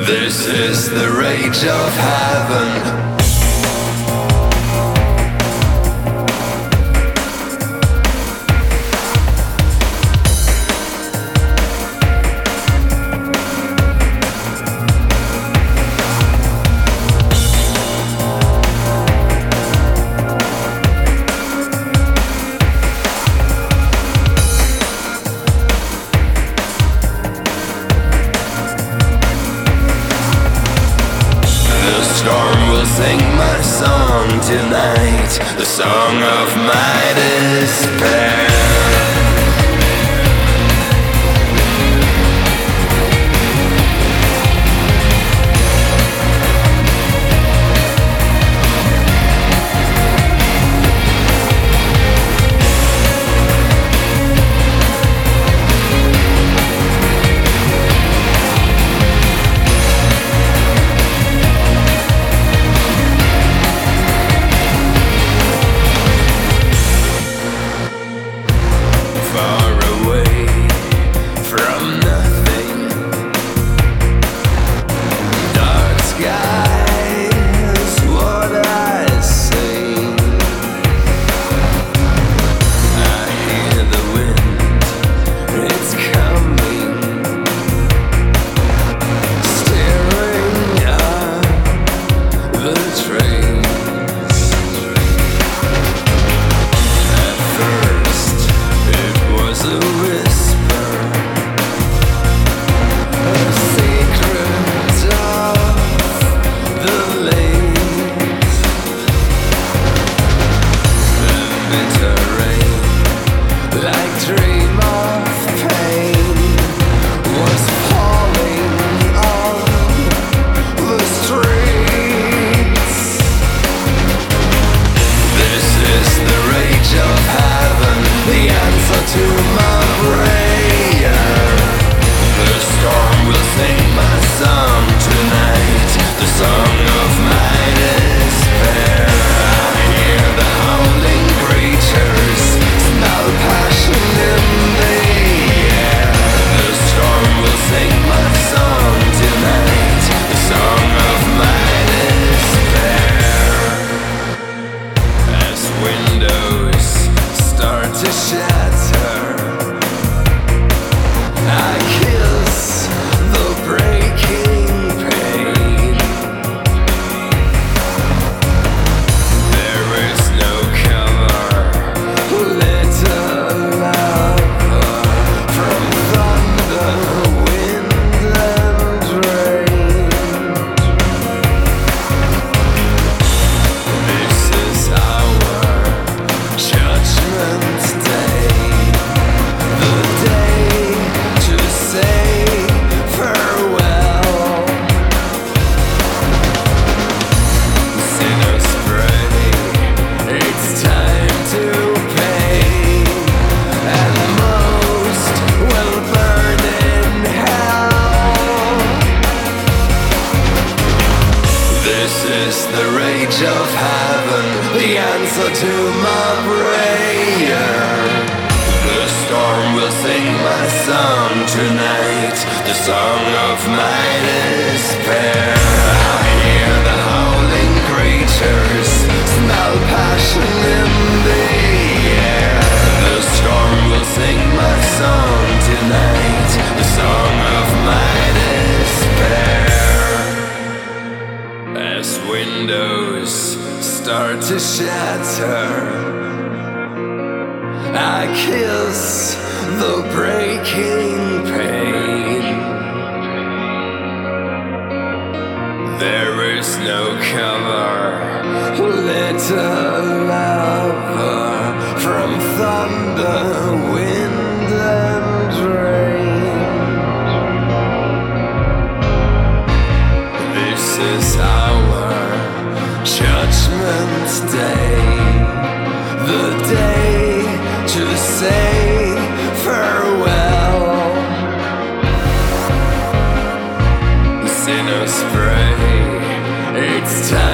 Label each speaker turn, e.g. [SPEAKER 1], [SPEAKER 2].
[SPEAKER 1] This is the rage of heaven. Storm will sing my song tonight, the song of my despair. Of heaven, the answer to my prayer. The storm will sing my song tonight, the song of my despair. I hear the howling creatures, smell passion in the air. The storm will sing my song tonight, the song of my despair. As windows start to shatter, I kiss the breaking pain. There is no cover, little lover, from thunder, wind and rain. This is our Judgment Day, the day to say farewell. Sinners pray, it's time.